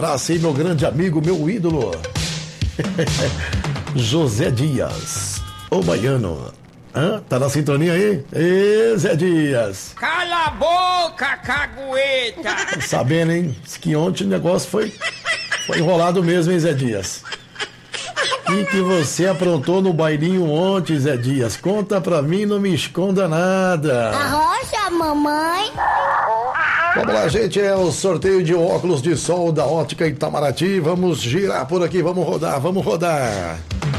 Abraço aí, meu grande amigo, meu ídolo. José Dias, o baiano. Tá na sintonia aí? Ê, Zé Dias. Cala a boca, cagueta. Sabendo, hein? Que ontem o negócio foi enrolado mesmo, hein, Zé Dias? O que você aprontou no bailinho ontem, Zé Dias? Conta pra mim, não me esconda nada. Arrocha, mamãe. Vamos lá, gente, é o sorteio de óculos de sol da Ótica Itamaraty. Vamos girar por aqui, vamos rodar.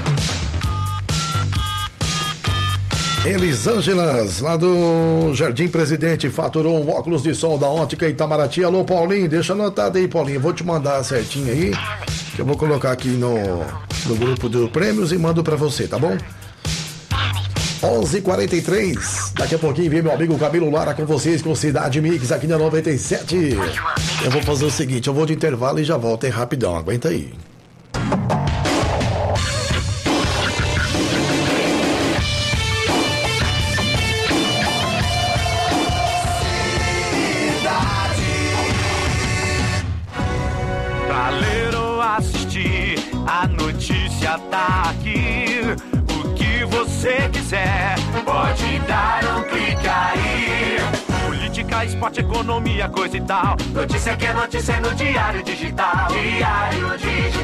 Elisângelas, lá do Jardim Presidente, faturou um óculos de sol da Ótica Itamaraty. Alô, Paulinho, deixa anotado aí, Paulinho. Vou te mandar certinho aí, que eu vou colocar aqui no grupo do prêmios e mando pra você, tá bom? 11h43, daqui a pouquinho vem meu amigo Camilo Lara com vocês, com Cidade Mix aqui na 97. Eu vou fazer o seguinte, eu vou de intervalo e já volto aí rapidão, aguenta aí. Pra ler ou assistir, a notícia tá aqui. O que você quiser, pode dar um clique aí. Política, esporte, economia, coisa e tal. Notícia que é notícia no Diário Digital. Diário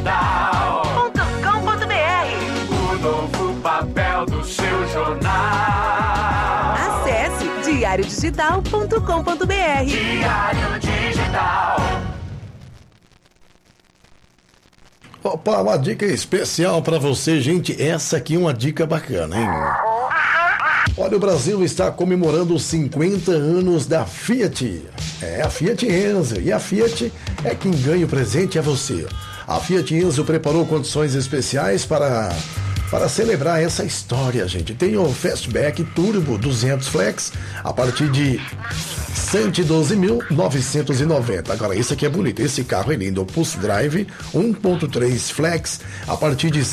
Digital.com.br. O novo papel do seu jornal. Acesse diariodigital.com.br. Diário Digital. Opa, uma dica especial pra você, gente. Essa aqui é uma dica bacana, hein? Olha, o Brasil está comemorando os 50 anos da Fiat. É a Fiat Enzo. E a Fiat é quem ganha o presente, é você. A Fiat Enzo preparou condições especiais para celebrar essa história, gente. Tem o Fastback Turbo 200 Flex a partir de 112.990. Agora, esse aqui é bonito. Esse carro é lindo. O Pulse Drive 1.3 Flex a partir de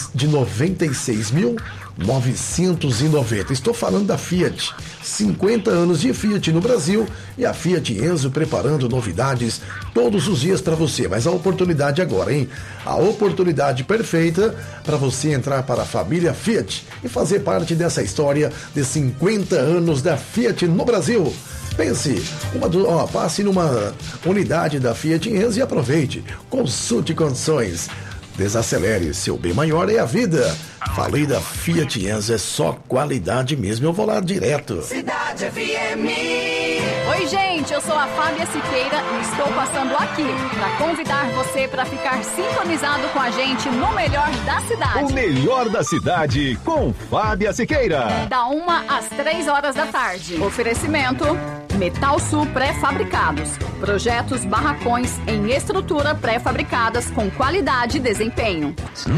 96.990. Estou falando da Fiat. 50 anos de Fiat no Brasil e a Fiat Enzo preparando novidades todos os dias para você. Mas a oportunidade agora, hein? A oportunidade perfeita para você entrar para a família Fiat e fazer parte dessa história de 50 anos da Fiat no Brasil. Pense, passe numa unidade da Fiat Enzo e aproveite. Consulte condições. Desacelere, seu bem maior é a vida. Falei da Fiat Enzo, é só qualidade mesmo. Eu vou lá direto. Cidade FM. Oi, gente, eu sou a Fábia Siqueira e estou passando aqui para convidar você para ficar sintonizado com a gente no melhor da cidade. O melhor da cidade com Fábia Siqueira. Da 1 às 3 horas da tarde. Oferecimento Metal Sul Pré-Fabricados. Projetos barracões em estrutura pré-fabricadas com qualidade e desempenho.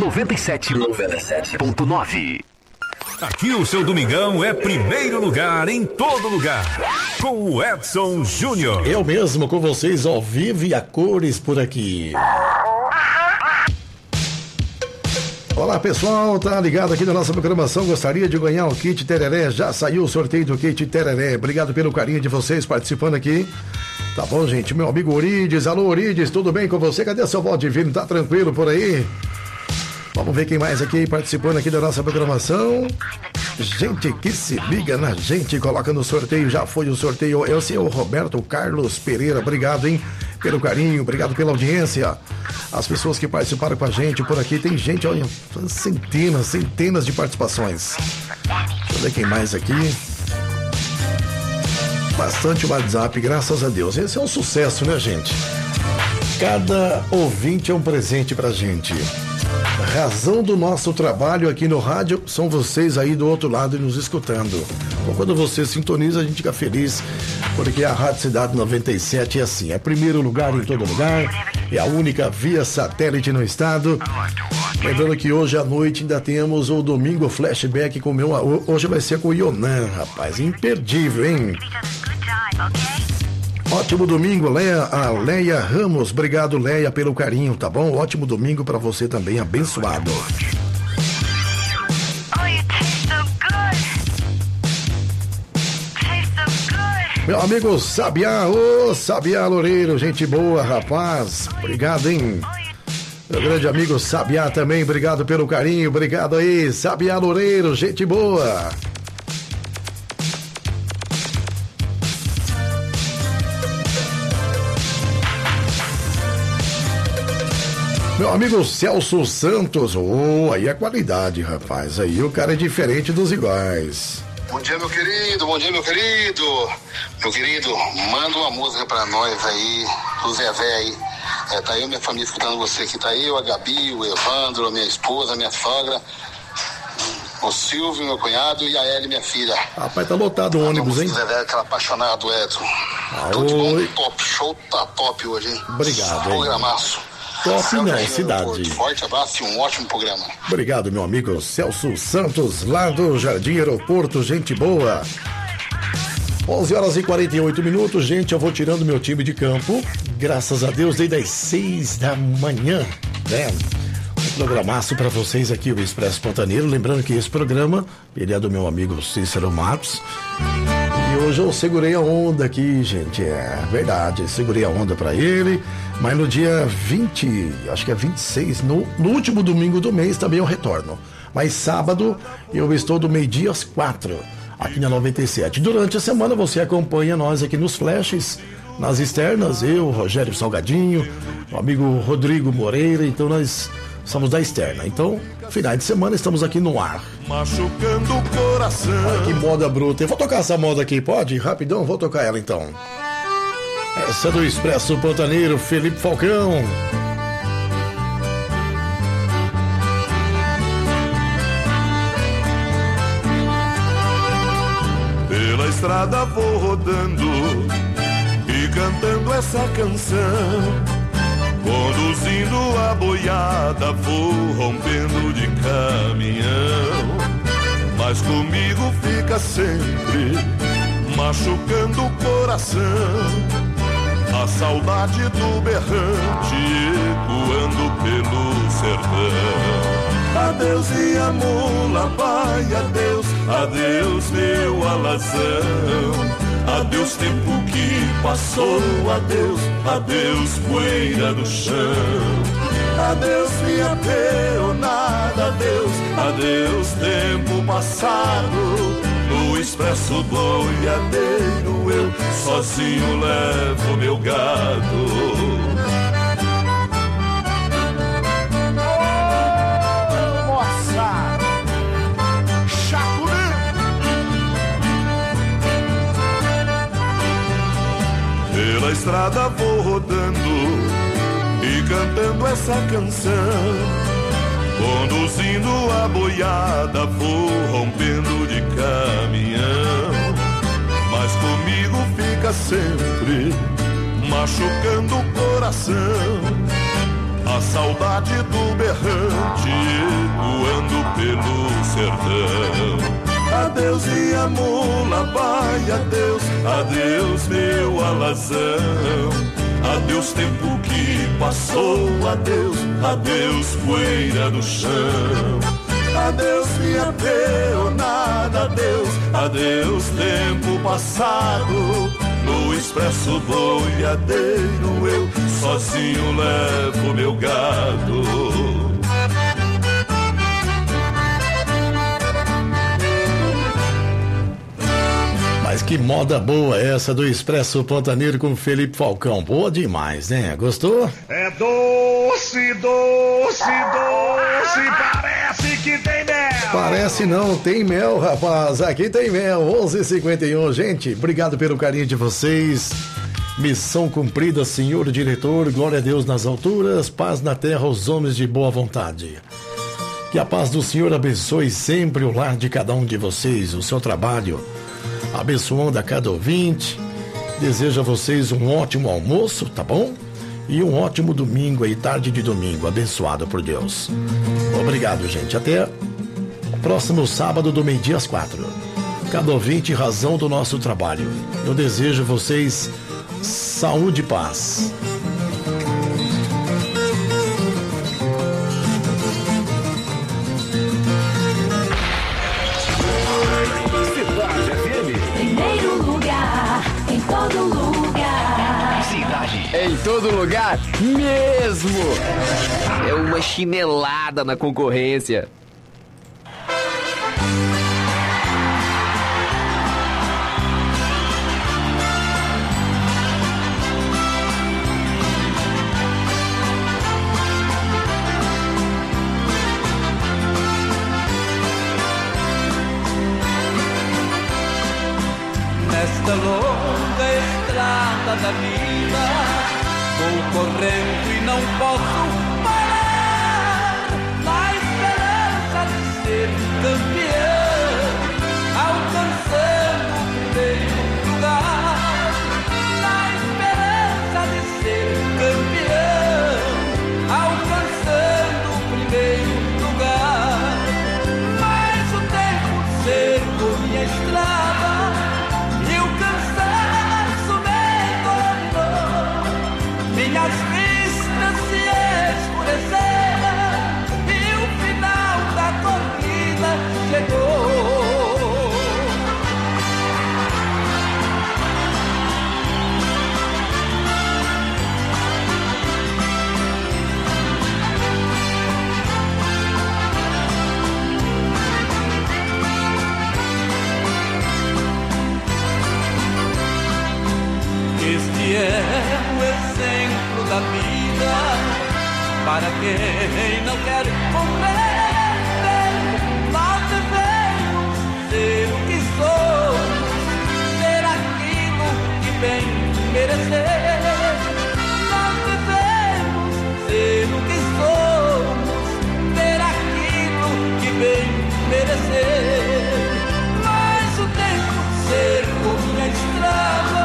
97.9. Aqui o seu domingão é primeiro lugar em todo lugar. Com o Edson Júnior. Eu mesmo com vocês ao vivo e a cores por aqui. Olá pessoal, tá ligado aqui na nossa programação, gostaria de ganhar o kit Tereré, já saiu o sorteio do kit Tereré, obrigado pelo carinho de vocês participando aqui, tá bom gente, meu amigo Orides, alô Orides, tudo bem com você, cadê seu voto divino, tá tranquilo por aí? Vamos ver quem mais aqui participando aqui da nossa programação, gente que se liga na gente, coloca no sorteio, já foi o sorteio, é o senhor Roberto Carlos Pereira, obrigado hein, pelo carinho, obrigado pela audiência, as pessoas que participaram com a gente por aqui, tem gente, olha, centenas de participações. Deixa eu ver quem mais aqui. Bastante WhatsApp, graças a Deus. Esse é um sucesso, né, gente? Cada ouvinte é um presente pra gente. A razão do nosso trabalho aqui no rádio são vocês aí do outro lado nos escutando. Então, quando você sintoniza, a gente fica feliz, porque a Rádio Cidade 97 é assim, é primeiro lugar em todo lugar, é a única via satélite no estado. Lembrando que hoje à noite ainda temos o Domingo Flashback com hoje vai ser com o Ionan, rapaz, imperdível, hein? Ótimo domingo, a Leia Ramos, obrigado Leia pelo carinho, tá bom? Ótimo domingo pra você também, abençoado. Meu amigo Sabiá, Sabiá Loureiro, gente boa, rapaz, obrigado, hein? Meu grande amigo Sabiá também, obrigado pelo carinho, obrigado aí, Sabiá Loureiro, gente boa. Meu amigo Celso Santos, aí é qualidade, rapaz, aí o cara é diferente dos iguais. Bom dia, meu querido, bom dia, meu querido. Meu querido, manda uma música pra nós aí, do Zé Vé aí. Tá eu e minha família escutando você aqui, tá eu, a Gabi, o Evandro, a minha esposa, a minha sogra, o Silvio, meu cunhado, e a Ellie, minha filha. Rapaz, tá lotado o ônibus, hein? Zé Vé, aquela apaixonado, Edson. Tudo de bom, top, show tá top hoje, hein? Obrigado, hein? Programaço. Top não, cidade. Forte abraço e um ótimo programa. Obrigado, meu amigo Celso Santos, lá do Jardim Aeroporto, gente boa. 11h48, gente, eu vou tirando meu time de campo, graças a Deus, desde as 6 da manhã, né? Um programaço pra vocês aqui, o Expresso Pantaneiro, lembrando que esse programa, ele é do meu amigo Cícero Matos, e hoje eu segurei a onda aqui, gente, é verdade, eu segurei a onda pra ele, mas no dia 20, acho que é 26, no último domingo do mês também eu retorno, mas sábado eu estou do meio-dia às 4, aqui na 97. Durante a semana você acompanha nós aqui nos flashes, nas externas, eu, Rogério Salgadinho, o amigo Rodrigo Moreira, então nós somos da externa. Então, finais de semana estamos aqui no ar. Machucando o coração. Olha que moda bruta. Eu vou tocar essa moda aqui, pode? Rapidão, vou tocar ela então. Essa é do Expresso Pantaneiro, Felipe Falcão. Pela estrada vou rodando e cantando essa canção. Conduzindo a boiada, vou rompendo de caminhão. Mas comigo fica sempre machucando o coração. A saudade do berrante ecoando pelo sertão. Adeus minha mula, vai, adeus, adeus meu alazão. Adeus tempo que passou, adeus, adeus poeira do chão. Adeus minha peonada, adeus, adeus tempo passado. No expresso boiadeiro eu sozinho levo meu gado. Pela estrada vou rodando e cantando essa canção. Conduzindo a boiada vou rompendo de caminhão. Mas comigo fica sempre machucando o coração. A saudade do berrante ecoando pelo sertão. Adeus minha mula, vai, adeus, adeus meu alazão. Adeus tempo que passou, adeus, adeus poeira do chão. Adeus minha peonada, adeus, adeus tempo passado. No expresso boiadeiro eu sozinho levo meu gado. Mas que moda boa essa do Expresso Pantaneiro com Felipe Falcão. Boa demais, né? Gostou? É doce, doce, doce, parece que tem mel. Parece não, tem mel, rapaz. Aqui tem mel, 11h51. Gente, obrigado pelo carinho de vocês. Missão cumprida, senhor diretor. Glória a Deus nas alturas, paz na terra aos homens de boa vontade. Que a paz do Senhor abençoe sempre o lar de cada um de vocês, o seu trabalho, abençoando a cada ouvinte. Desejo a vocês um ótimo almoço, tá bom? E um ótimo domingo aí, tarde de domingo, abençoado por Deus. Obrigado, gente. Até o próximo sábado do meio-dia às 4. Cada ouvinte, razão do nosso trabalho. Eu desejo a vocês saúde e paz. Primeiro lugar, em todo lugar. Cidade Em todo lugar, mesmo. É uma chinelada na concorrência. Nesta longa estrada da vida, vou correndo e não posso parar, na esperança de ser campeão, alcançando o primeiro lugar. Na esperança de ser campeão, alcançando o primeiro lugar. Mas o tempo cercou minha estrada, minhas vistas se escureceram e o final da corrida chegou. Este é o exemplo da vida para quem não quer compreender. Nós devemos ser o que somos, ser aquilo que bem merecer. Nós devemos ser o que somos, ser aquilo que bem merecer. Mas o tempo cercou minha estrada,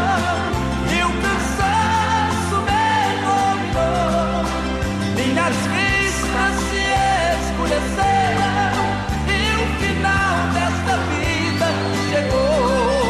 minhas vistas se escureceram e o final desta vida chegou.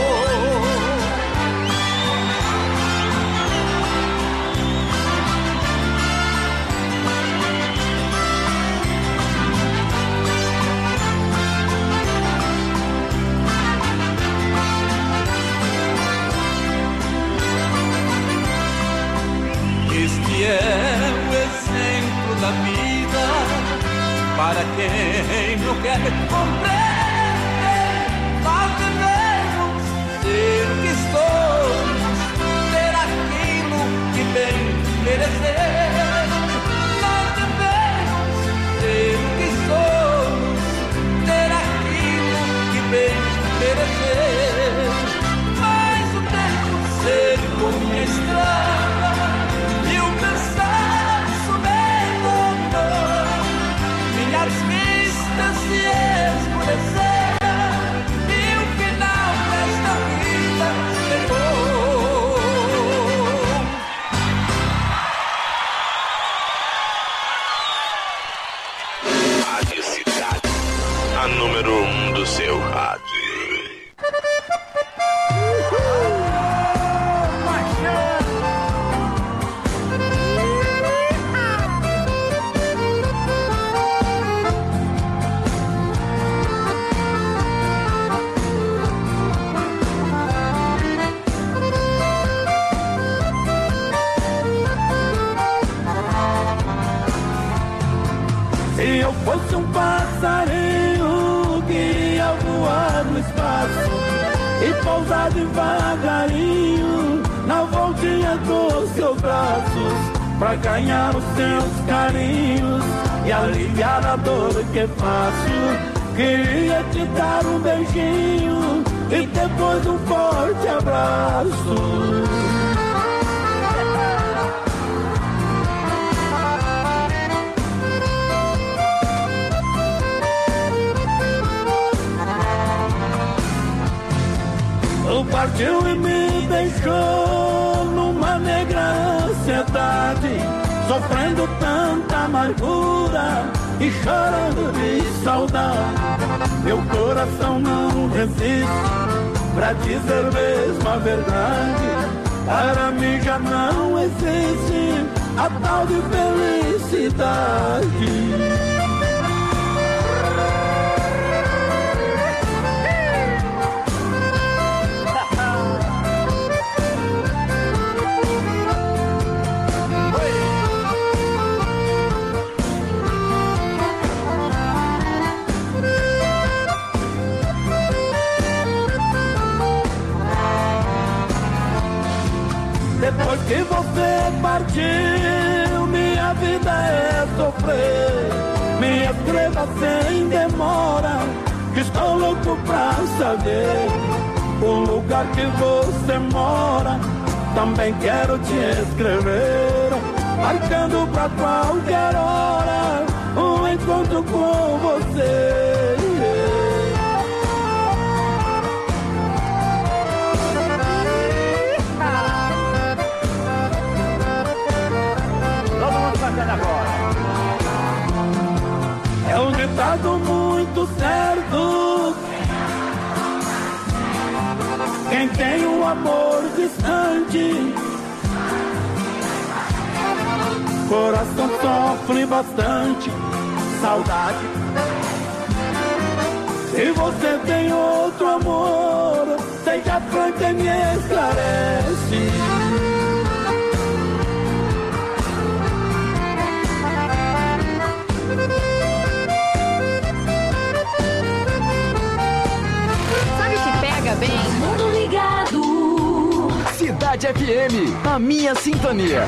Este é o exemplo da vida para quem não quer compreender. Nós devemos ser o que somos, ser aquilo que bem merecer. Nós devemos ser o que somos, ser aquilo que bem merecer. Mas o tempo cercou minha estrada, minhas vistas se escureceram e o final desta vida chegou. Rádio Cidade, a número 1 do seu rádio. Se eu fosse um passarinho, queria voar no espaço e pousar devagarinho na voltinha dos seus braços, pra ganhar os seus carinhos e aliviar a dor que faço. Queria te dar um beijinho e depois um forte abraço. Partiu e me deixou numa negra ansiedade, sofrendo tanta amargura e chorando de saudade. Meu coração não resiste pra dizer mesmo a verdade. Para mim já não existe a tal de felicidade. você partiu, minha vida é sofrer. Me escreva sem demora, que estou louco pra saber o lugar que você mora. Também quero te escrever, marcando pra qualquer hora um encontro com você. Todo mundo cantando agora. É um ditado muito certo: quem tem um amor distante, coração sofre bastante saudade. Se você tem outro amor, seja franca e me esclarece. Bem, Mundo Ligado. Cidade FM, a minha sintonia.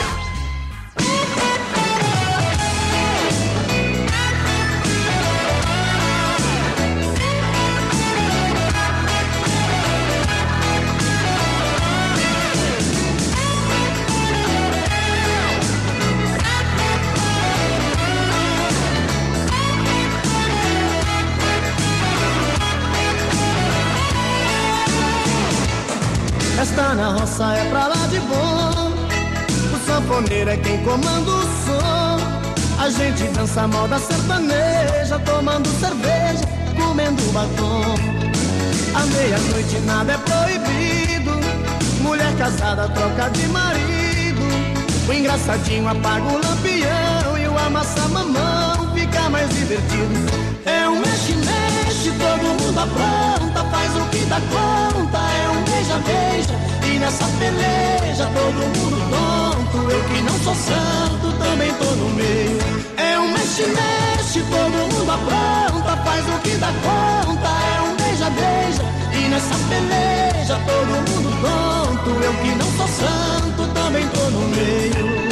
Festa na roça é pra lá de bom, o sanfoneiro é quem comanda o som. A gente dança moda sertaneja, tomando cerveja, comendo batom. À meia-noite nada é proibido, mulher casada troca de marido. O engraçadinho apaga o lampião e o amassa-mamão fica mais divertido. É um mexe-mexe, todo mundo apronta, faz o que dá conta. É um beija-beija e nessa peleja todo mundo tonto. Eu que não sou santo também tô no meio. É um mexe-mexe, todo mundo apronta, faz o que dá conta. É um beija-beija e nessa peleja todo mundo tonto. Eu que não sou santo também tô no meio.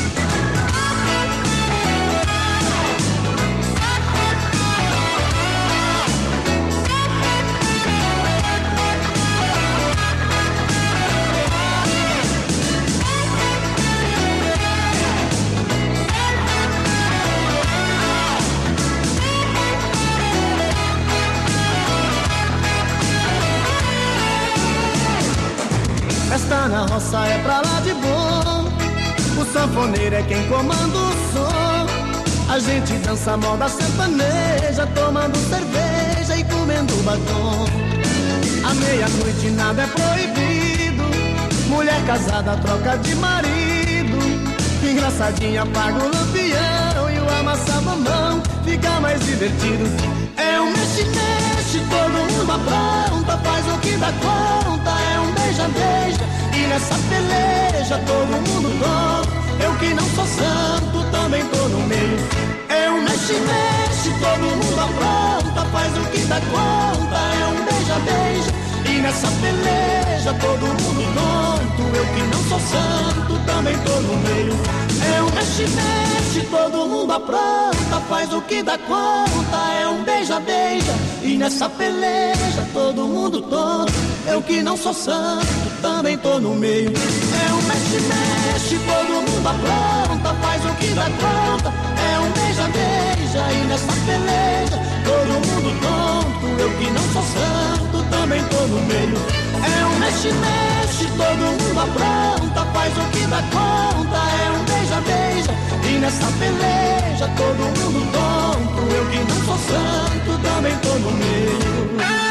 Festa na roça é pra lá de bom, o sanfoneiro é quem comanda o som. A gente dança moda sertaneja, tomando cerveja e comendo batom. À meia-noite nada é proibido, mulher casada troca de marido. Engraçadinha apaga o lampião e o amassa-mamão fica mais divertido. É um mexe-mexe, todo mundo apronta, faz o que dá conta. É um beija-beija e nessa peleja todo mundo tonto. Eu que não sou santo também tô no meio. É um mexe-mexe, todo mundo apronta, faz o que dá conta. É um beija-beija e nessa peleja todo mundo tonto. Eu que não sou santo também tô no meio. É um mexe-mexe, todo mundo apronta, faz o que dá conta. É um beija-beija e nessa peleja todo mundo tonto. Eu que não sou santo também tô no meio. É um mexe-mexe, todo mundo apronta, faz o que dá conta. É um beija-beija e nessa peleja todo mundo tonto. Eu que não sou santo também tô no meio. É um mexe-mexe, todo mundo apronta, faz o que dá conta. É um beija-beija e nessa peleja todo mundo tonto. Eu que não sou santo também tô no meio.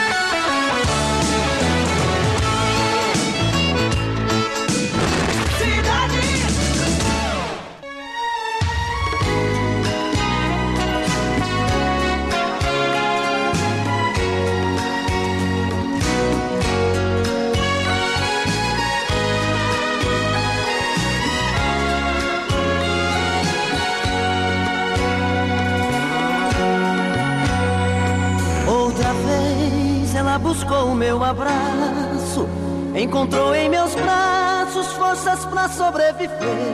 Ela buscou o meu abraço, encontrou em meus braços esforços, forças pra sobreviver.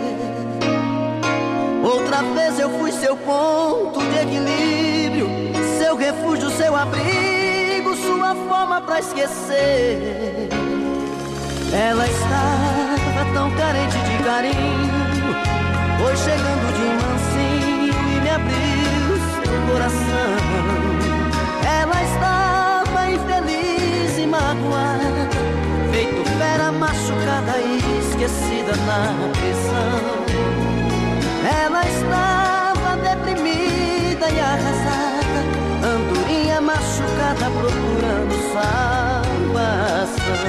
Outra vez eu fui seu ponto de equilíbrio, seu refúgio, seu abrigo, sua forma pra esquecer. Ela estava tão carente de carinho, foi chegando de mansinho e me abriu seu coração. Ela estava infeliz e magoada, feito fera machucada e esquecida na prisão. Ela estava deprimida e arrasada, andorinha machucada procurando salvação.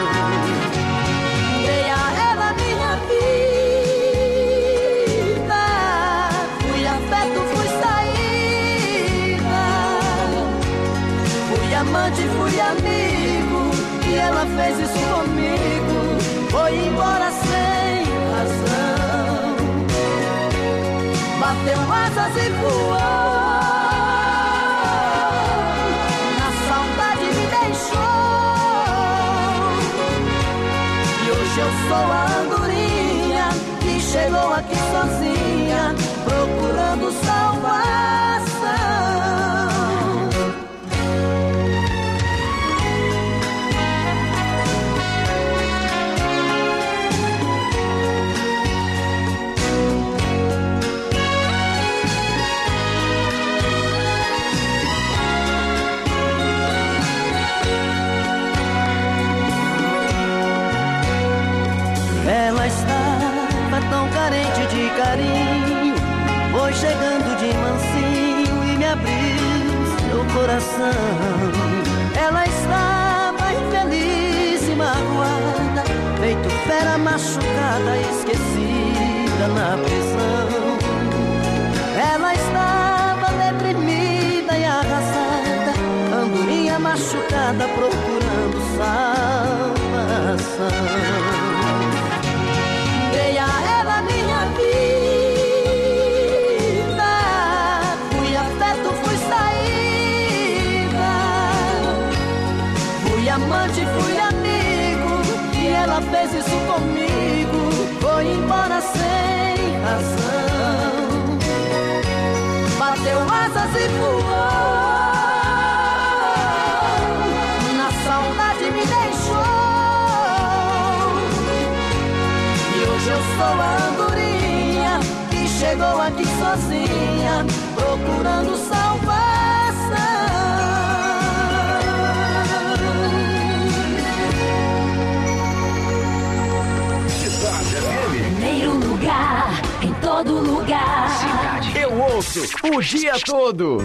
Dei a ela minha vida, fui afeto, fui saída, fui amante, fui amigo, e ela fez isso comigo, foi embora sem razão. Bateu asas e voou, na saudade me deixou. E hoje eu sou a andorinha que chegou aqui sozinha, procurando salvação. Ela estava tão carente de carinho, foi chegando de mansinho e me abriu seu coração. Ela estava infeliz e magoada, feito fera machucada, esquecida na prisão. Ela estava deprimida e arrasada, andorinha machucada procurando salvação. Dei a ela minha vida, fui afeto, fui saída, fui amante, fui amigo, e ela fez isso comigo, foi embora sem razão. Bateu asas e voou, na saudade me deixou. Eu sou a andorinha que chegou aqui sozinha, procurando salvação. Cidade FM. Primeiro lugar, em todo lugar. Cidade. Eu ouço o dia todo.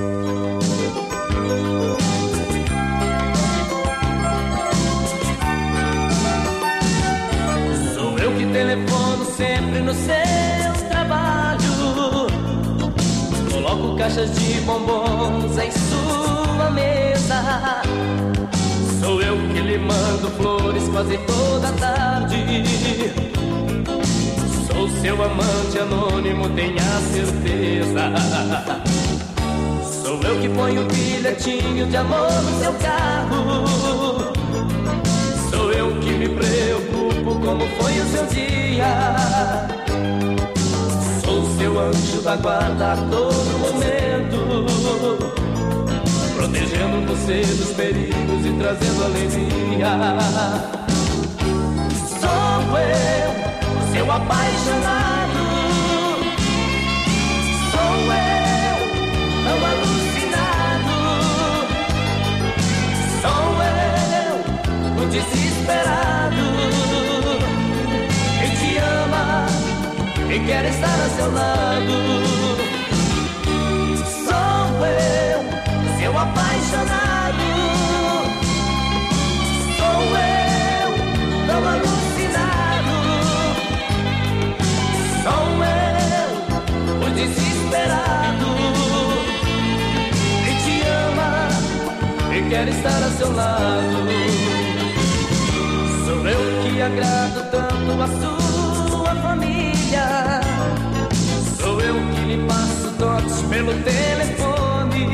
Telefono sempre no seu trabalho, coloco caixas de bombons em sua mesa. Sou eu que lhe mando flores quase toda tarde. Sou seu amante anônimo, tenha certeza. Sou eu que ponho bilhetinho de amor no seu carro. Sou eu que me preocupo como foi o seu dia. Sou seu anjo da guarda a todo momento, protegendo você dos perigos e trazendo alegria. Sou eu, seu apaixonado. Sou eu, tão alucinado. Sou eu, o desesperado, que te ama e quer estar a seu lado. Sou eu, seu apaixonado. Sou eu, tão alucinado. Sou eu, o desesperado, que te ama e quer estar a seu lado. Sou eu que agrado tanto a sua família. Sou eu que lhe passo toques pelo telefone.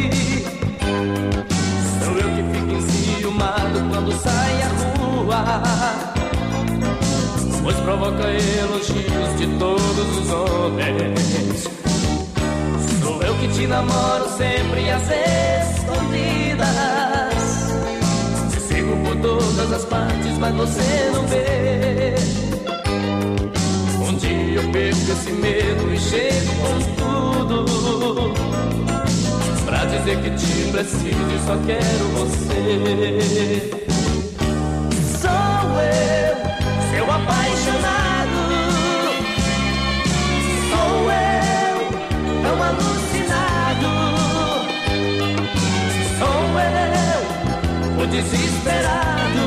Sou eu que fico enciumado quando sai à rua, pois provoca elogios de todos os homens. Sou eu que te namoro sempre às escondidas. Te sigo por todas as partes, mas você não vê. Um dia eu perco esse medo e chego com tudo pra dizer que te preciso e só quero você. Sou eu, seu apaixonado. Sou eu, tão alucinado. Sou eu, o desesperado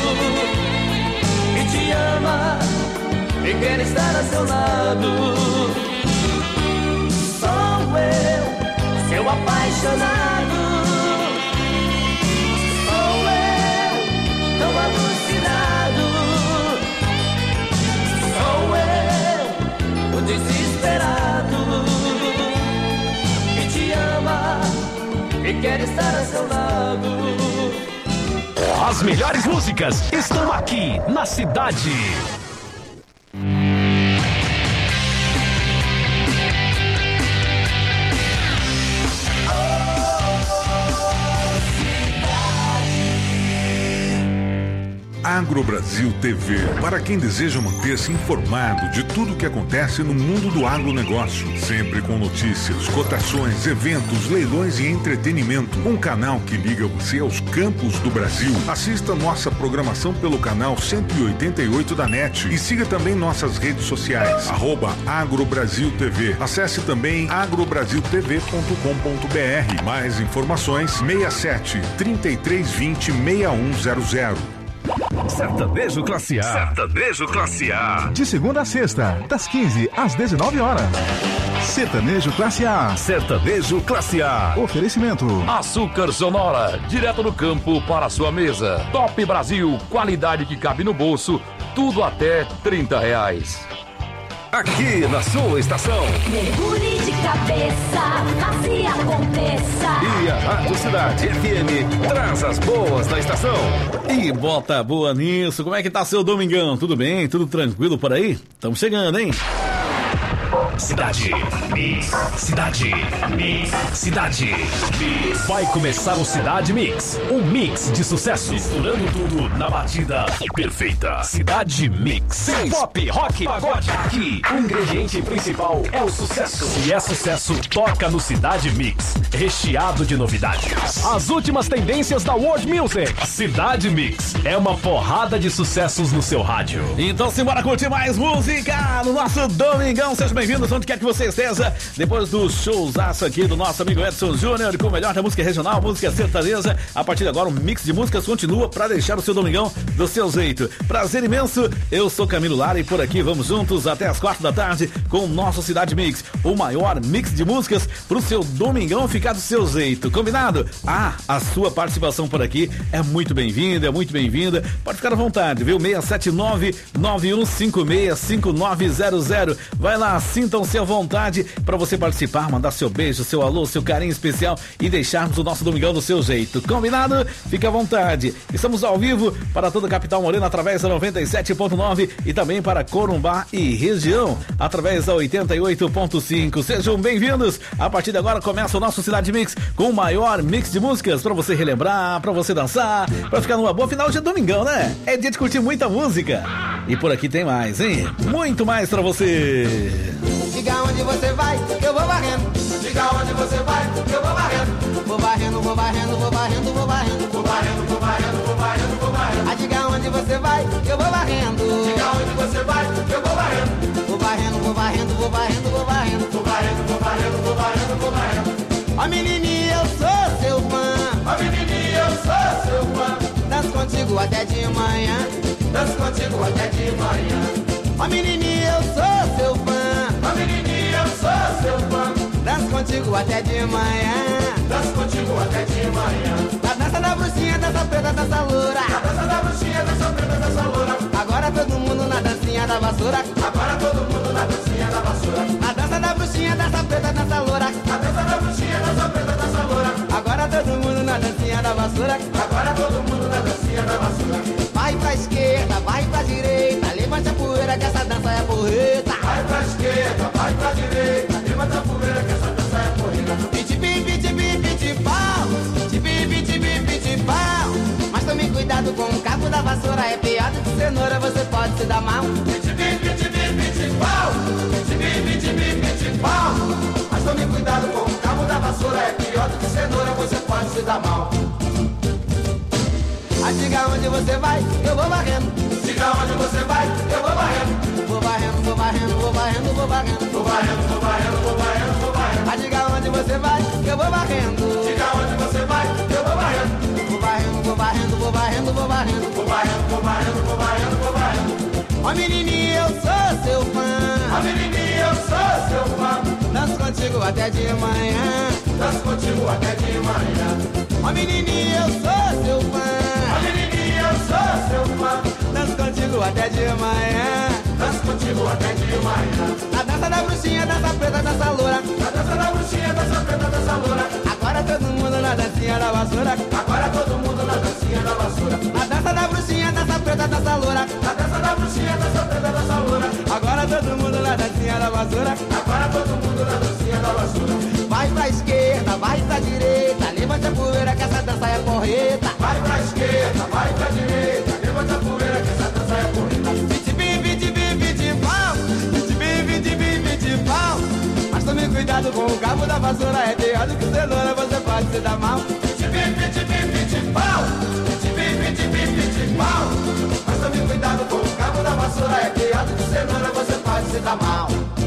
que te ama e quer estar a seu lado. Sou eu, seu apaixonado. Sou eu, tão alucinado. Sou eu, o desesperado que te ama e quer estar a seu lado. As melhores músicas estão aqui na cidade. AgroBrasil TV, para quem deseja manter-se informado de tudo o que acontece no mundo do agronegócio, sempre com notícias, cotações, eventos, leilões e entretenimento. Um canal que liga você aos campos do Brasil. Assista nossa programação pelo canal 188 da NET e siga também nossas redes sociais, @AgroBrasilTV. Acesse também agrobrasiltv.com.br. Mais informações 67 3320 6100. Sertanejo Classe A. Sertanejo Classe A. De segunda a sexta, das 15 às 19 horas. Sertanejo Classe A. Sertanejo Classe A. Oferecimento: Açúcar Sonora, direto do campo para a sua mesa. Top Brasil, qualidade que cabe no bolso, tudo até R$30. Aqui na sua estação. Mergulhe de cabeça, assim aconteça. E a Rádio Cidade FM traz as boas da estação. E bota boa nisso. Como é que tá seu domingão? Tudo bem? Tudo tranquilo por aí? Estamos chegando, hein? Cidade Mix. Cidade Mix. Cidade Mix. Vai começar o Cidade Mix. Um mix de sucesso. Misturando tudo na batida perfeita. Cidade Mix. Pop, rock, pagode. Aqui, o ingrediente principal é o sucesso. Se é sucesso, toca no Cidade Mix. Recheado de novidades. As últimas tendências da World Music. Cidade Mix. É uma porrada de sucessos no seu rádio. Então simbora curtir mais música no nosso domingão. Seja bem-vindo onde quer que você esteja, depois do showzaço aqui do nosso amigo Edson Júnior, com o melhor da música regional, música sertaneja. A partir de agora, um mix de músicas continua para deixar o seu domingão do seu jeito. Prazer imenso, eu sou Camilo Lara e por aqui vamos juntos até as 4 da tarde com o nosso Cidade Mix, o maior mix de músicas pro seu domingão ficar do seu jeito, combinado? A sua participação por aqui é muito bem-vinda, pode ficar à vontade, viu? 679-9156-5900. Vai lá, sintam-se à vontade para você participar, mandar seu beijo, seu alô, seu carinho especial e deixarmos o nosso domingão do seu jeito. Combinado? Fique à vontade. Estamos ao vivo para toda a capital morena através da 97.9 e também para Corumbá e região através da 88.5. Sejam bem-vindos. A partir de agora começa o nosso Cidade Mix com o maior mix de músicas para você relembrar, para você dançar, para ficar numa boa. Final de domingão, né? É dia de curtir muita música. E por aqui tem mais, hein? Muito mais para você. Diga onde você vai, que eu vou varrendo. Diga onde você vai, que eu vou varrendo. Vou varrendo, vou varrendo, vou varrendo, vou varrendo. Vou varrendo, vou varrendo, vou varrendo, vou varrendo. Ah, diga onde você vai, que eu vou varrendo. Diga onde você vai, que eu vou varrendo. Vou varrendo, vou varrendo, vou varrendo, vou varrendo. Vou varrendo, vou varrendo, vou varrendo, vou varrendo. Ó menininha, eu sou seu fã. Ó menininha, eu sou seu fã. Danço contigo até de manhã. Danço contigo até de manhã. Ó menininha, eu sou seu fã. Ó menininha, eu sou seu fã. Danço contigo até de manhã. Danço contigo até de manhã. Na dança da bruxinha, dança preta, dança loura. Na dança da bruxinha, dança preta, dança loura. Agora todo mundo na dancinha da vassoura. Agora todo mundo na dancinha da vassoura. Na dança da bruxinha, dança preta, dança loura. Na dança da bruxinha, dança preta, dança loura. Agora todo mundo na dancinha da vassoura. Agora todo mundo na dancinha da vassoura. Vai pra esquerda, vai pra direita. Levante a poeira que essa vassoura é pior do que cenoura, você pode se dar mal. Pau! Pau! Mas tome cuidado com o cabo da vassoura, é pior do que cenoura, você pode se dar mal. Diga onde você vai, eu vou varrendo. Diga onde você vai, eu vou varrendo. Vou varrendo, vou varrendo, vou varrendo, vou varrendo. Vou varrendo, vou varrendo, vou varrendo, vou varrendo. Diga onde você vai, eu vou varrendo. Diga onde você vai, eu vou varrendo. Vou varrendo, vou varrendo, vou varrendo, vou varrendo. Vou varrendo, vou varrendo, vou varrendo, vou varrendo. Ó menininha, eu sou seu fã. Ó menininha, eu sou seu fã. Danço contigo até de manhã. Danço contigo até de manhã. Ó menininha, eu sou seu fã. Ó menininha, eu sou seu fã. Danço contigo até de manhã. Danço contigo até de manhã. Na dança da bruxinha, dança preta, dança loura. Na dança da bruxinha, dança preta, dança loura. Agora todo mundo na dancinha da vassoura. Agora todo mundo na dancinha da vassoura. Na dança da bruxinha, dança preta, dança loura. Na dança da bruxinha, dança preta, dança loura. Agora todo mundo na dancinha da vassoura. Agora todo mundo na dancinha da vassoura. Vai pra esquerda, vai pra direita. Levanta a poeira que essa dança é porreta. Vai pra esquerda, vai pra direita. Levanta a poeira que essa dança é porreta. Pau. Mas tome cuidado com o cabo da vassoura, é pior do que cenoura, você pode se dar mal. Pau. Pau. Mas tome cuidado com o cabo da vassoura, é pior do que cenoura, você pode se dar mal.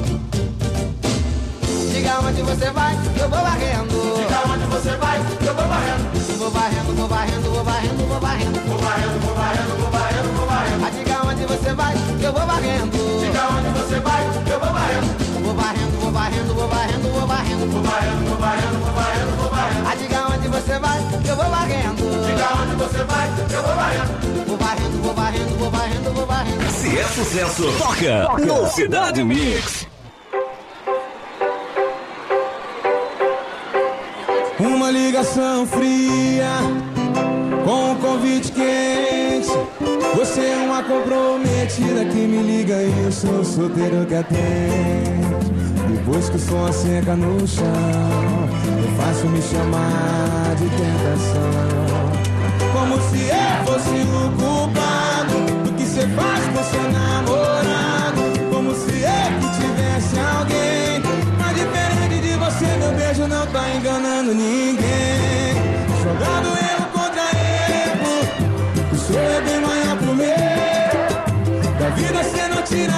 Diga onde você vai, eu vou varrendo. Diga onde você vai, eu vou varrendo. Vou varrendo, vou varrendo, vou varrendo, vou varrendo. Vou varrendo, vou varrendo, vou varrendo, vou varrendo. Diga onde você vai, eu vou varrendo. Diga onde você vai, eu vou varrendo. Vou varrendo, vou varrendo, vou varrendo, vou varrendo. Vou varrendo, vou varrendo, vou varrendo, vou varrendo. Diga onde você vai, eu vou varrendo. Diga onde você vai, eu vou varrendo. Vou varrendo, vou varrendo, vou varrendo, vou varrendo. Se é sucesso, toca no Cidade Mix. Uma ligação fria com um convite quente. Você é uma comprometida que me liga e eu sou solteiro que atende. Depois que o som seca no chão, eu faço me chamar de tentação. Como se eu fosse o culpado do que você faz com seu namorado. Como se eu que tivesse alguém. Mas diferente de você, meu beijo não tá enganando ninguém. Jogando erro contra erro, o seu é bem maior pro meu. Da vida cê não tira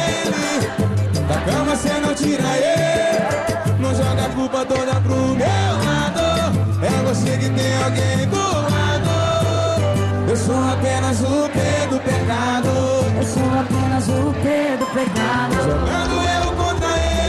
ele, da cama cê não tira ele. Não joga a culpa toda pro meu lado, é você que tem alguém do lado. Eu sou apenas o P do pecado. Eu sou apenas o P do pecado. Jogando erro contra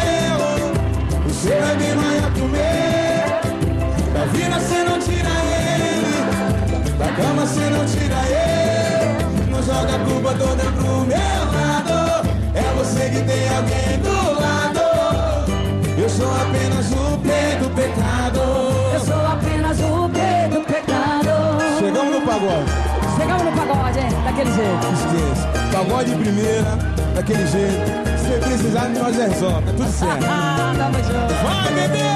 erro, o seu é bem maior que o meu. Da vida cê não tira ele, da cama cê não tira ele. Não joga a culpa toda pro meu lado, é você que tem alguém do lado. Eu sou apenas o P do pecado. Eu sou apenas o P do pecado. Chegamos no pagode. Chegamos no pagode, hein? Daquele jeito. Esqueça. Pagode primeira, daquele jeito. Se precisar, nós resolve. Tá tudo certo. Tamo junto. Vai, bebê!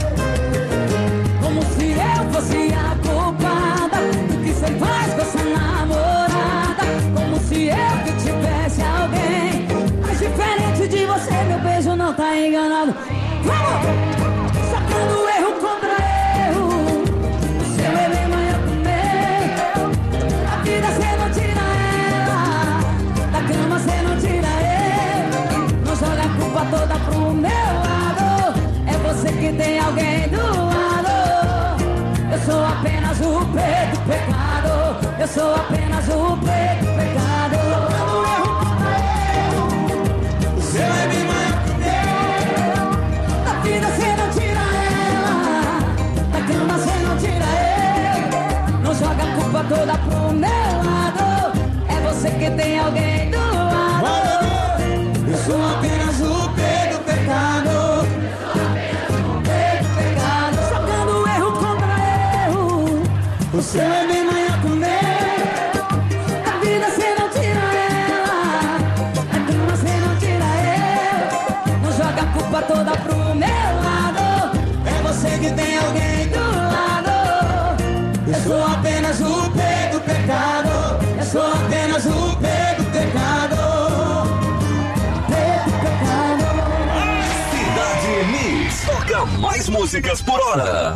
Como se eu fosse a culpada do que você faz com essa namorada. Como se eu que tivesse alguém. Mas diferente de você, meu beijo não tá enganado. Vamos! Sacando erro contra erro. O seu é bem maior que o meu. Da vida cê não tira ela, da cama cê não tira ele. Não joga a culpa toda pro meu lado, é você que tem alguém do lado. Eu sou apenas o P do pecado. Eu sou apenas o P do pecado. Sacando erro contra erro. O seu é bem maior que o meu. Da vida cê não tira ela, da cama cê não tira ele. Não joga a culpa toda pro meu lado, é você que tem alguém do lado. Eu sou apenas o P do pecado. Eu sou apenas o P do pecado. Jogando erro contra erro, o seu é bem maior que o meu. Da vida cê não tira ela, da cama cê não tira ele. Não joga a culpa toda pro meu lado, é você que tem alguém do lado. Eu sou apenas o P do pecado. Eu sou apenas mais músicas por hora.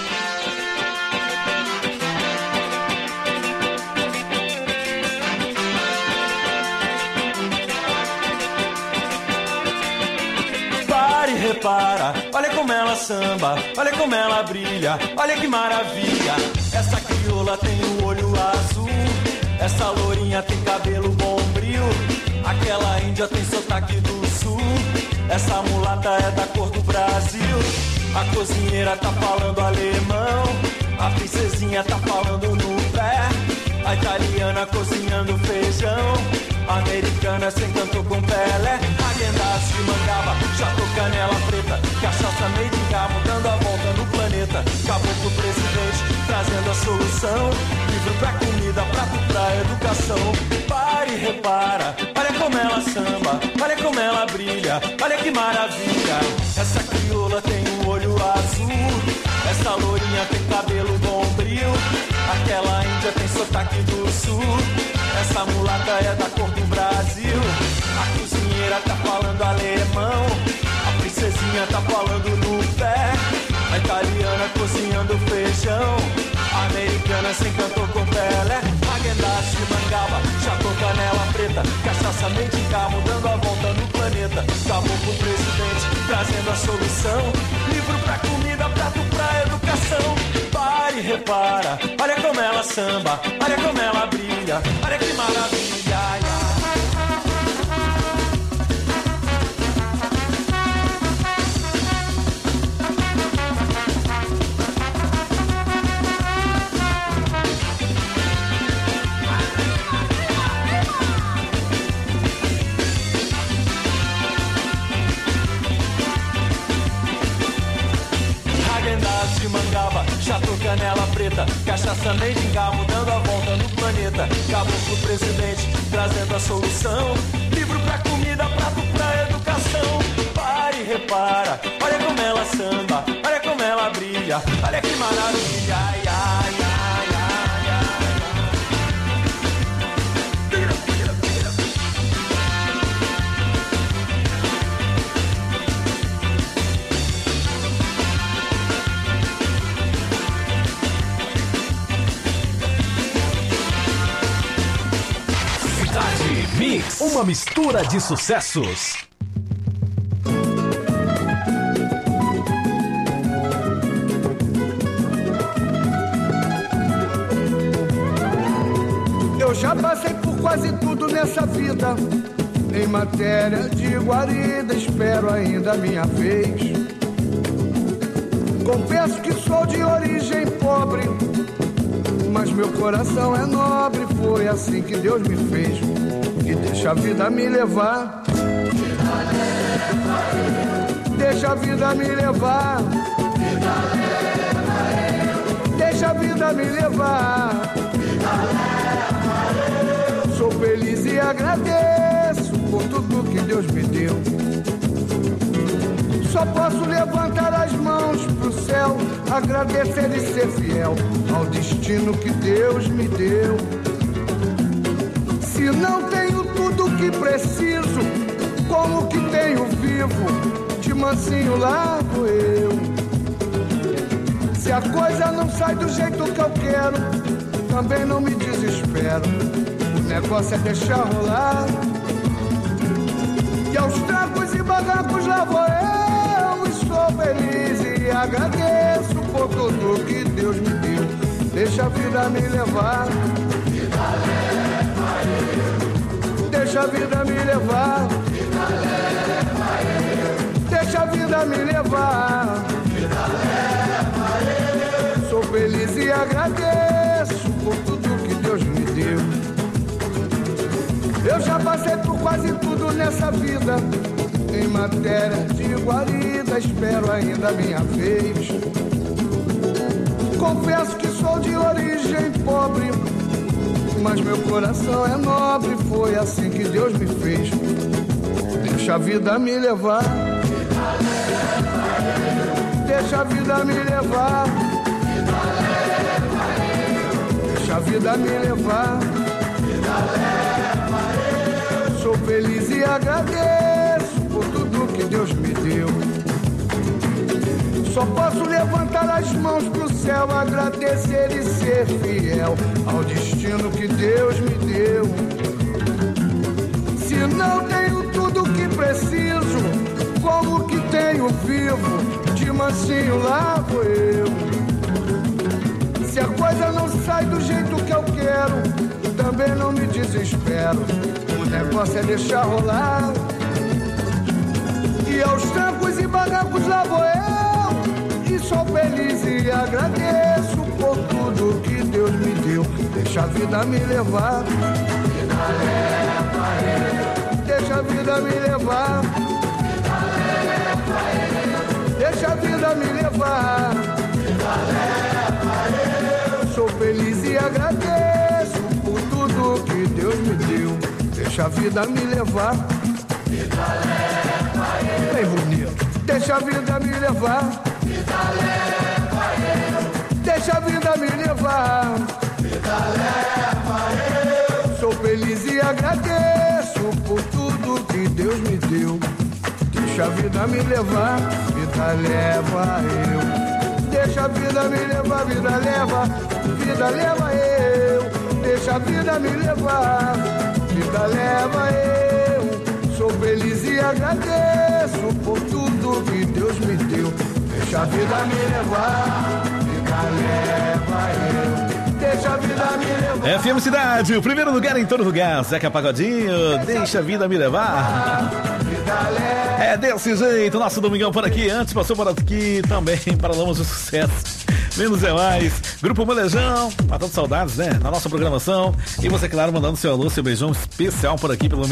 Para e repara, olha como ela samba, olha como ela brilha, olha que maravilha. Essa crioula tem o olho azul, essa lourinha tem cabelo bombril, aquela índia tem sotaque do sul, essa mulata é da cor do Brasil. A cozinheira tá falando alemão, a princesinha tá falando no pé, a italiana cozinhando feijão, a americana se encantou com Pelé. Agendas de Mangaba, chato canela preta, cachaça made in Gabo, dando a volta no planeta. Caboclo presidente, trazendo a solução, livro pra comida, prato pra educação. Para e repara, olha como ela samba, olha como ela brilha, olha que maravilha. Essa crioula tem o olho azul, essa lourinha tem cabelo bombril, aquela índia tem sotaque do sul, essa mulata é da cor do Brasil. A cozinheira tá falando alemão, a princesinha tá falando no pé, a italiana cozinhando feijão, a americana se encantou com Pelé. Agendas de Mangaba, chato canela preta, cachaça made in Gabo, dando a volta no planeta. Caboclo presidente, trazendo a solução, livro pra comida, prato pra educação. Para e repara, olha como ela samba, olha como ela brilha, olha que maravilha. De Mangaba, chato canela preta, cachaça made in Gabo, dando a volta no planeta. Caboclo presidente, trazendo a solução, livro pra comida, prato pra educação. Para e repara, olha como ela samba, olha como ela brilha, olha que maravilha. Ai, ai, ai, ai, ai. Mix, uma mistura de sucessos. Eu já passei por quase tudo nessa vida. Em matéria de guarida, espero ainda a minha vez. Confesso que sou de origem pobre, mas meu coração é nobre. Foi assim que Deus me fez. E deixa a vida me levar. Deixa a vida me levar. Deixa a vida me levar. Sou feliz e agradeço por tudo que Deus me deu. Só posso levantar as mãos pro céu, agradecer e ser fiel ao destino que Deus me deu. Se não tenho tudo o que preciso, como que tenho vivo, de mansinho largo eu. Se a coisa não sai do jeito que eu quero, também não me desespero. O negócio é deixar rolar. E aos trancos e barrancos lá vou eu, e sou feliz e agradeço por tudo que Deus me deu. Deixa a vida me levar. Deixa a vida me levar. Deixa a vida me levar. Sou feliz e agradeço por tudo que Deus me deu. Eu já passei por quase tudo nessa vida. Em matéria de guarida, espero ainda a minha vez. Confesso que sou de origem pobre, mas meu coração é nobre. Foi assim que Deus me fez. Deixa a vida me levar. Deixa a vida me levar. Deixa a vida me levar. Sou feliz e agradeço por tudo que Deus me deu. Só posso levantar as mãos pro céu, agradecer e ser fiel ao destino que Deus me deu. Se não tenho tudo o que preciso, como que tenho vivo, de mansinho lá vou eu. Se a coisa não sai do jeito que eu quero, também não me desespero, o negócio é deixar rolar. E aos trancos e barrancos lá vou eu, e sou feliz e agradeço por tudo que Deus me deu. Deixa a vida me levar, vida leva eu. Deixa a vida me levar, vida leva eu. Deixa a vida me levar, vida leva eu. Sou feliz e agradeço por tudo que Deus me deu. Deixa a vida me levar, vida leva eu. Bem bonito. Deixa a vida me levar, vida leva eu. Deixa a vida me levar, vida leva eu. Sou feliz e agradeço por tudo que Deus me deu. Deixa a vida me levar, vida leva eu. Deixa a vida me levar, vida leva eu. Deixa a vida me levar, vida leva eu. Sou feliz e agradeço por tudo que Deus me deu. Deixa a vida me levar, vida leva eu. Deixa a vida me levar. FM Cidade, o primeiro lugar em todo lugar. Zeca Pagodinho, deixa a vida me levar. É desse jeito, nosso Domingão por aqui. Antes passou por aqui também para Lamas do Sucesso. Menos é mais. Grupo Molejão, matando saudades, né? Na nossa programação. E você, claro, mandando seu alô, seu beijão especial por aqui pelo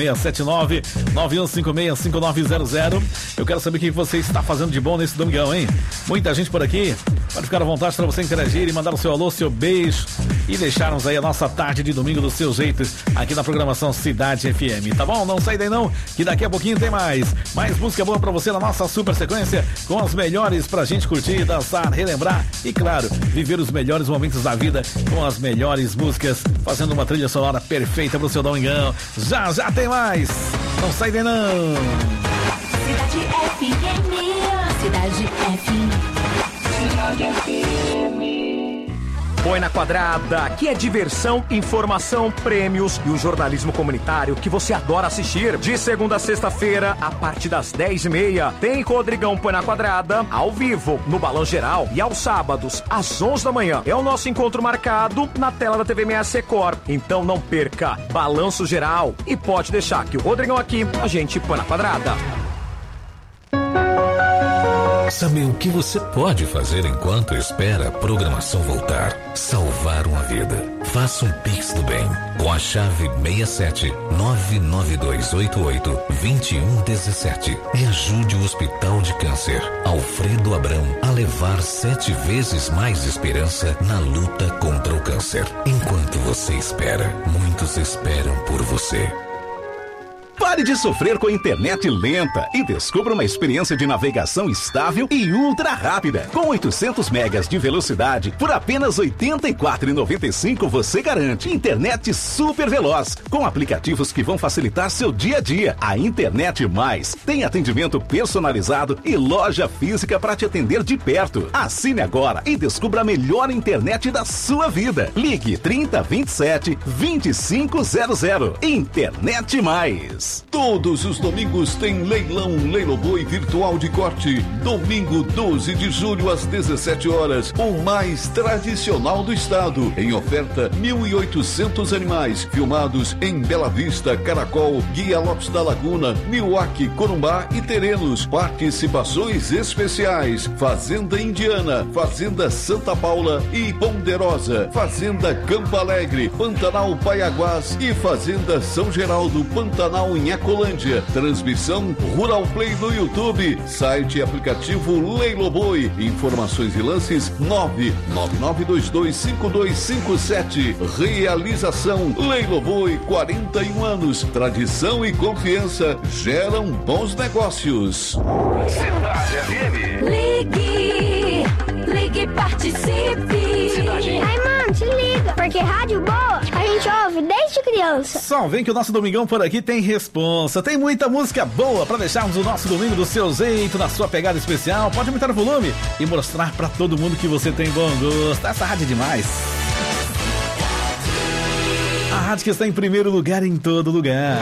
679-9156-5900. Eu quero saber o que você está fazendo de bom nesse Domingão, hein? Muita gente por aqui. Pode ficar à vontade para você interagir e mandar o seu alô, seu beijo. E deixarmos aí a nossa tarde de domingo do seu jeito aqui na programação Cidade FM, tá bom? Não sai daí não, que daqui a pouquinho tem mais música boa pra você na nossa super sequência, com as melhores pra gente curtir, dançar, relembrar e, claro, viver os melhores momentos da vida com as melhores músicas, fazendo uma trilha sonora perfeita pro seu Domingão. Já tem mais, não sai daí não. Cidade FM, Cidade FM, Cidade FM. Põe na Quadrada, aqui é diversão, informação, prêmios e o jornalismo comunitário que você adora assistir. De segunda a sexta-feira, a partir das 10h30, tem Rodrigão Põe na Quadrada, ao vivo, no Balão Geral, e aos sábados, às 11 da manhã. É o nosso encontro marcado na tela da TV 6 Record. Então não perca, Balanço Geral. E pode deixar que o Rodrigão aqui, a gente põe na Quadrada. Sabe o que você pode fazer enquanto espera a programação voltar? Salvar uma vida. Faça um Pix do bem com a chave 67-99288-2117 e ajude o Hospital de Câncer Alfredo Abrão a levar 7 vezes mais esperança na luta contra o câncer. Enquanto você espera, muitos esperam por você. Pare de sofrer com a internet lenta e descubra uma experiência de navegação estável e ultra rápida. Com 800 megas de velocidade, por apenas R$ 84,95 você garante internet super veloz, com aplicativos que vão facilitar seu dia a dia. A Internet Mais tem atendimento personalizado e loja física para te atender de perto. Assine agora e descubra a melhor internet da sua vida. Ligue 3027-2500. Internet Mais. Todos os domingos tem leilão Leiloboi virtual de corte. Domingo 12 de julho às 17 horas, o mais tradicional do estado. Em oferta, 1.800 animais filmados em Bela Vista, Caracol, Guia Lopes da Laguna, Milwaukee, Corumbá e Terenos. Participações especiais: Fazenda Indiana, Fazenda Santa Paula e Ponderosa, Fazenda Campo Alegre, Pantanal Paiaguás e Fazenda São Geraldo, Pantanal em Ecolândia. Transmissão Rural Play no YouTube, site e aplicativo Leiloboi. Informações e lances 999225257. Realização Leiloboi, 41 anos. Tradição e confiança geram bons negócios. Cidade FM. Ligue e participe. Ai, mano, se liga, porque rádio boa a gente ouve desde criança. criança. Só vem que o nosso Domingão por aqui tem responsa. Tem muita música boa pra deixarmos o nosso domingo do seu jeito, na sua pegada especial. Pode aumentar o volume e mostrar pra todo mundo que você tem bom gosto. Essa rádio é demais. A rádio que está em primeiro lugar em todo lugar.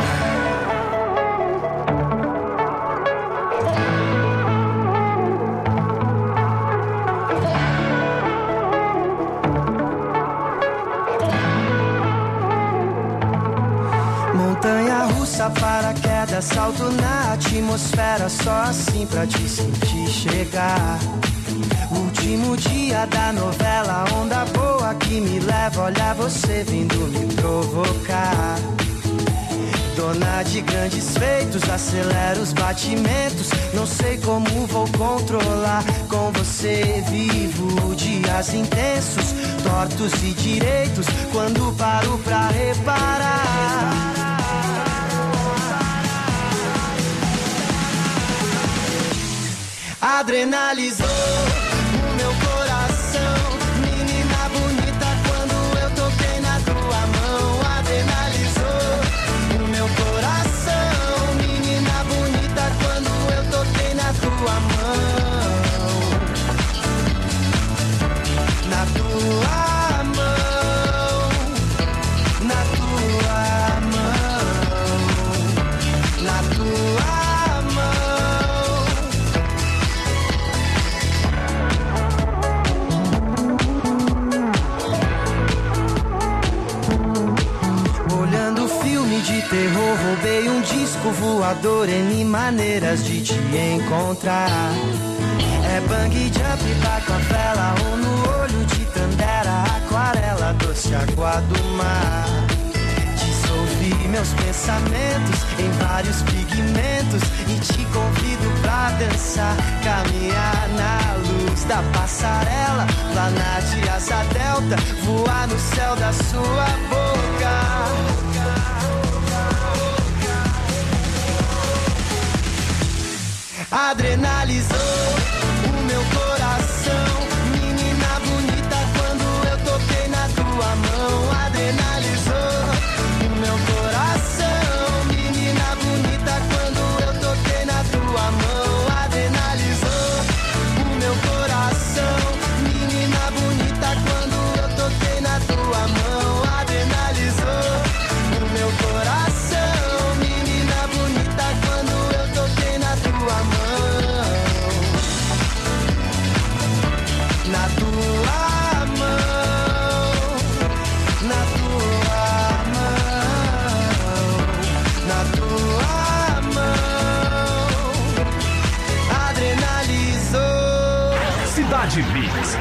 Montanha-russa, paraquedas, salto na atmosfera, só assim pra te sentir chegar. Último dia da novela, onda boa que me leva, olha você vindo me provocar. Dona de grandes feitos, acelera os batimentos, não sei como vou controlar. Com você vivo dias intensos, tortos e direitos, quando paro pra reparar. Adrenalizou o meu coração, menina bonita, quando eu toquei na tua mão. Adrenalizou o meu coração, menina bonita, quando eu toquei na tua mão. Na tua mão, na tua mão, na tua mão. De terror, roubei um disco voador, N maneiras de te encontrar. É bang jump, taco a vela, ou no olho de Tandera, aquarela, doce água do mar. Dissolvi meus pensamentos em vários pigmentos e te convido pra dançar, caminhar na luz da passarela, planar de asa delta, voar no céu da sua boca. Adrenalizou o meu coração, menina bonita, quando eu toquei na tua mão. Adrenalizou o meu coração, menina bonita, quando eu toquei na tua mão. Adrenalizou o meu coração, menina bonita, quando eu toquei na tua mão. Adrenalizou o meu coração, menina bonita, quando eu toquei na tua mão. Na tua mão, na tua mão, na tua mão, adrenalizou. Cidade Mix.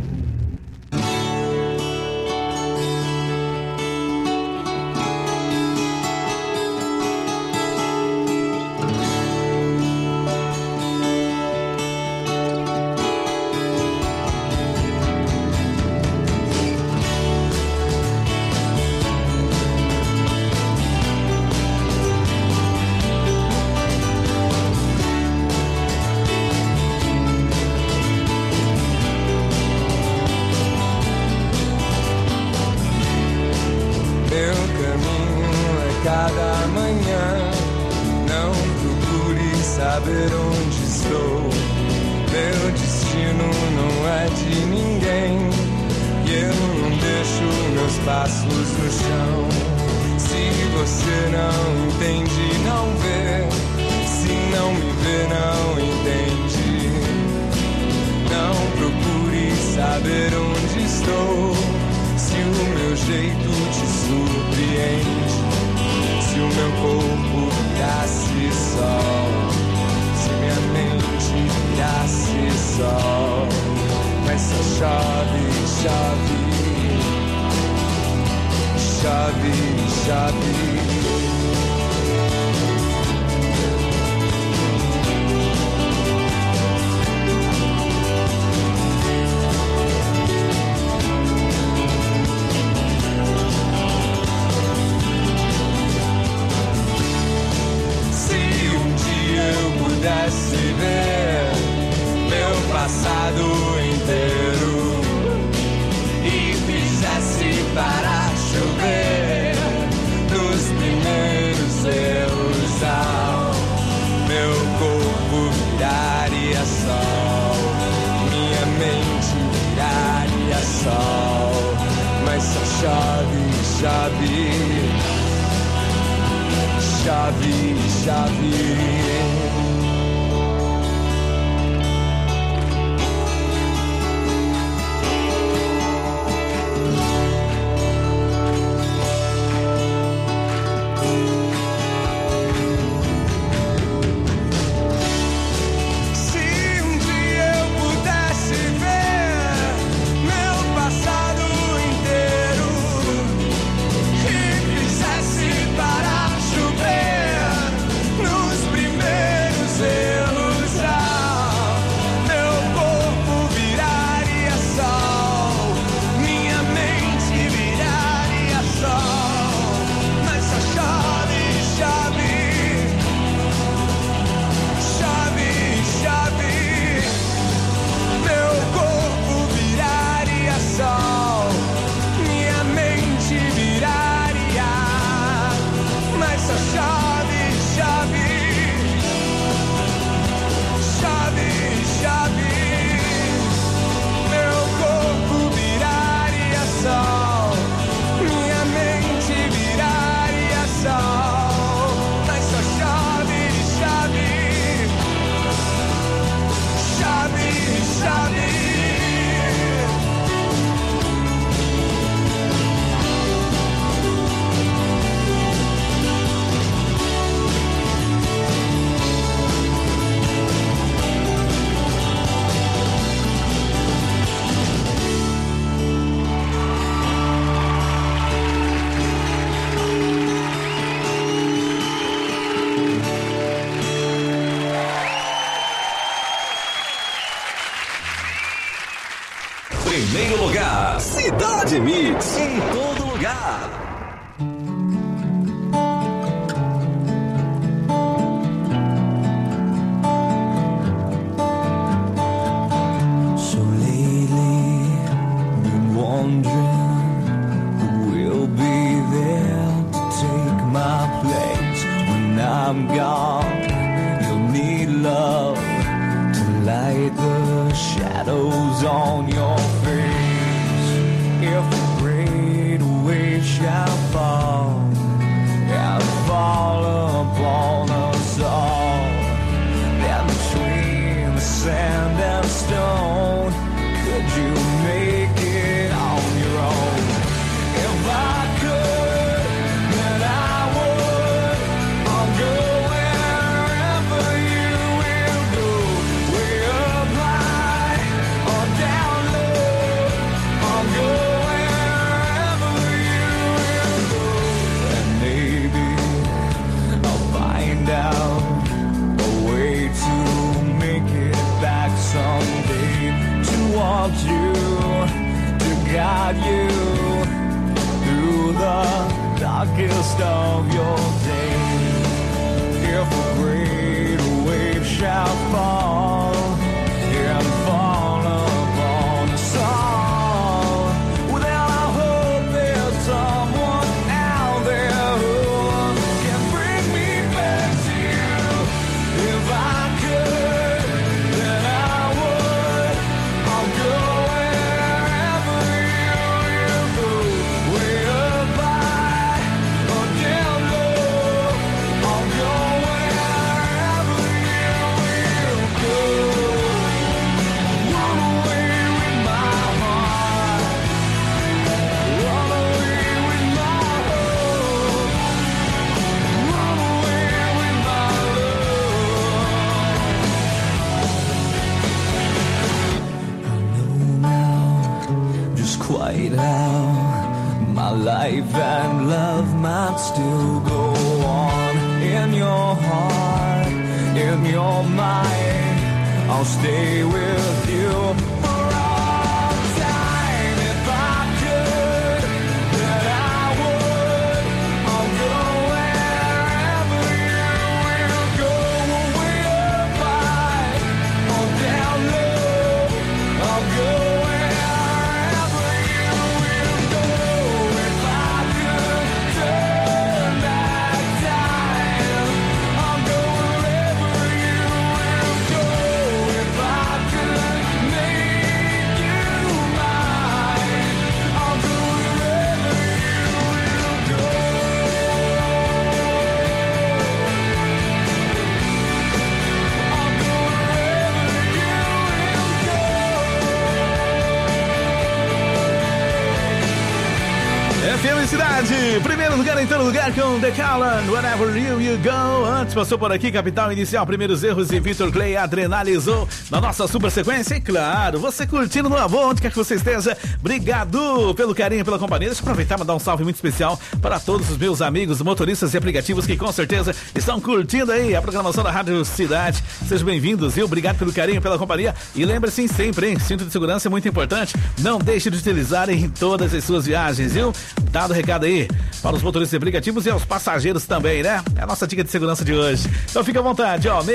cada manhã. Não procure saber onde estou. Meu destino não é de ninguém. E eu não deixo meus passos no chão. Se você não entende, não vê. Se não me vê, não entende. Não procure saber onde estou. Se o meu jeito te surpreende, se o meu corpo virasse sol, se minha mente virasse sol, mas só chove, chove, chove, chove. Pudesse ver meu passado inteiro e fizesse parar chover no sol, mas só chove, chove, chove, chove. Primeiro lugar, Cidade Mix, em todo lugar. So lately, been wondering who will be there to take my place when I'm gone. You'll need love to light the shadows on your face. If a great wave shall fall and fall upon us all, then between the sand and stone, could you make it on your own? If I could, then I would. I'll go wherever you will go, way up high or down low. I'll go wherever you will go, and maybe I'll find out a way to make it back someday, to want you, to guide you through the darkest of your days. If a great wave shall fall and fall upon us all, well, then I hope there's someone out there who can bring me back to you. If I could, then I would. I'll go wherever you go, way up high or down low. I'll go wherever you will go. Run away with my heart, run away with my hope, run away with my love. I know now just quite how my life and love might still go on. In your heart, in your mind, I'll stay with you for all time. If I could, then I would. I'll go wherever you will go, way up high or down low. I'll go wherever you will go. If I could turn back time, I'll go wherever you will go. If I could make FM Cidade, primeiro lugar em todo lugar com The Callan, Wherever You Go. Antes passou por aqui, Capital Inicial, Primeiros Erros e Vitor Clay adrenalizou na nossa super sequência. E claro, você curtindo no amor, onde quer que você esteja. Obrigado pelo carinho, pela companhia. Deixa eu aproveitar e mandar um salve muito especial para todos os meus amigos motoristas e aplicativos que com certeza estão curtindo aí a programação da Rádio Cidade. Sejam bem-vindos e obrigado pelo carinho, pela companhia. E lembre-se sempre, hein? Cinto de segurança é muito importante. Não deixe de utilizar em todas as suas viagens, viu? Dado o recado aí para os motoristas e aplicativos e aos passageiros também, né? É a nossa dica de segurança de hoje. Então fica à vontade, ó,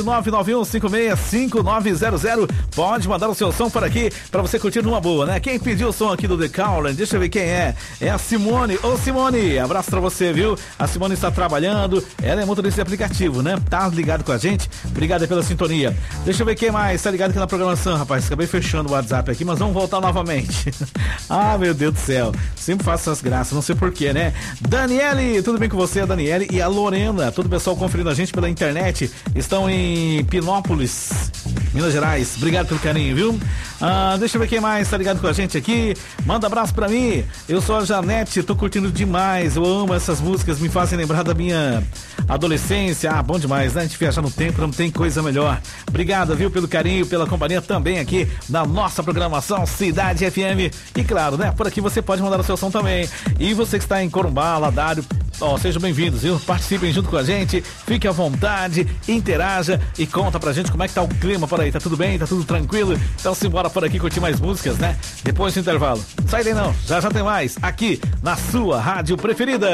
67991565900. Pode mandar o seu som por aqui para você curtir numa boa, né? Quem pediu o som aqui do The Callan, deixa eu ver quem é. É a Simone. Ô Simone, abraço pra você, viu? A Simone está trabalhando, ela é motorista de aplicativo, né? Tá ligado com a gente? Obrigado pela sintonia. Deixa eu ver quem mais tá ligado aqui na programação, rapaz. Acabei fechando o WhatsApp aqui, mas vamos voltar novamente. Ah, meu Deus do céu. Sempre faço essas graças, não sei porquê, né? Daniele, tudo bem com você? A Daniele e a Lorena, todo o pessoal conferindo a gente pela internet, estão em Pinópolis, Minas Gerais. Obrigado pelo carinho, viu? Deixa eu ver quem mais tá ligado com a gente aqui. Manda abraço pra mim. Eu sou a Janete, tô curtindo demais. Eu amo essas músicas, me fazem lembrar da minha adolescência. Ah, bom demais, né? A gente viajar no tempo, não tem coisa melhor. Obrigado, viu, pelo carinho, pela companhia também aqui na nossa programação Cidade FM. E claro, né? Por aqui você pode mandar o seu som também. E você que está em Corumbá, Ladário, sejam bem-vindos, viu? Participem junto com a gente, fique à vontade, interaja e conta pra gente como é que tá o clima por aí. Tá tudo bem? Tá tudo tranquilo? Então simbora por aqui curtir mais músicas, né? Depois do intervalo. Sai daí não, já tem mais aqui na sua rádio preferida.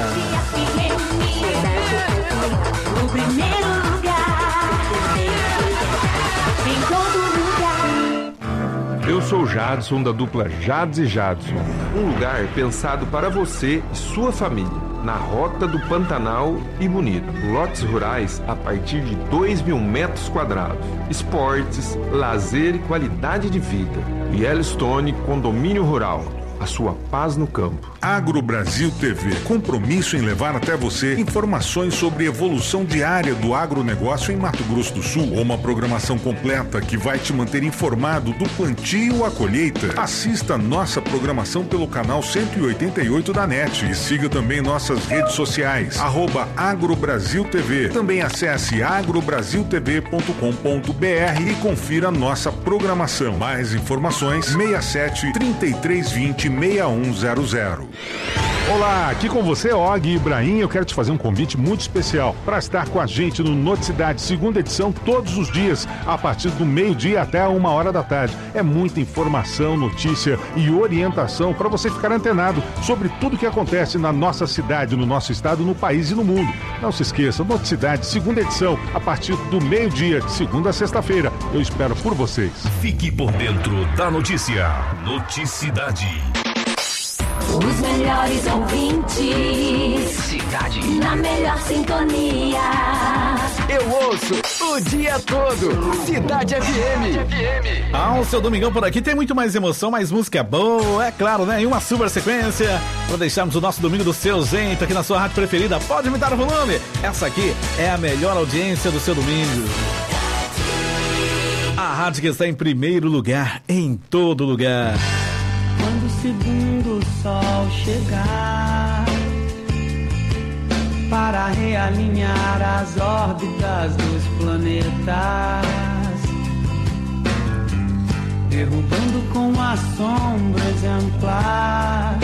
O primeiro lugar, em todo lugar. Eu sou o Jadson, da dupla Jads e Jadson. Um lugar pensado para você e sua família. Na Rota do Pantanal e Bonito. Lotes rurais a partir de 2.000 metros quadrados. Esportes, lazer e qualidade de vida. Yellowstone Condomínio Rural. A sua paz no campo. Agro Brasil TV. Compromisso em levar até você informações sobre evolução diária do agronegócio em Mato Grosso do Sul. Uma programação completa que vai te manter informado do plantio à colheita. Assista nossa programação pelo canal 188 da NET. E siga também nossas redes sociais. @AgroBrasilTV. Também acesse agrobrasiltv.com.br e confira nossa programação. Mais informações 67 3320 6100. Olá, aqui com você, Og Ibrahim. Eu quero te fazer um convite muito especial para estar com a gente no Noticidade, segunda edição, todos os dias, a partir do meio-dia até 1h da tarde. É muita informação, notícia e orientação para você ficar antenado sobre tudo que acontece na nossa cidade, no nosso estado, no país e no mundo. Não se esqueça, Noticidade, segunda edição, a partir do meio-dia, de segunda a sexta-feira. Eu espero por vocês. Fique por dentro da notícia. Noticidade. Os melhores ouvintes. Cidade. Na melhor sintonia. Eu ouço o dia todo. Cidade FM. O seu domingão por aqui tem muito mais emoção, mais música boa, é claro, né? E uma super sequência para deixarmos o nosso domingo do seu jeito aqui na sua rádio preferida. Pode aumentar o volume. Essa aqui é a melhor audiência do seu domingo. A rádio que está em primeiro lugar, em todo lugar. Quando o segundo sol chegar para realinhar as órbitas dos planetas, derrubando com assombro exemplar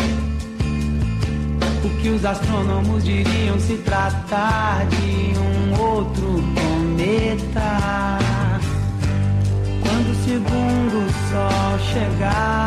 o que os astrônomos diriam se tratar de um outro cometa. Quando o segundo sol chegar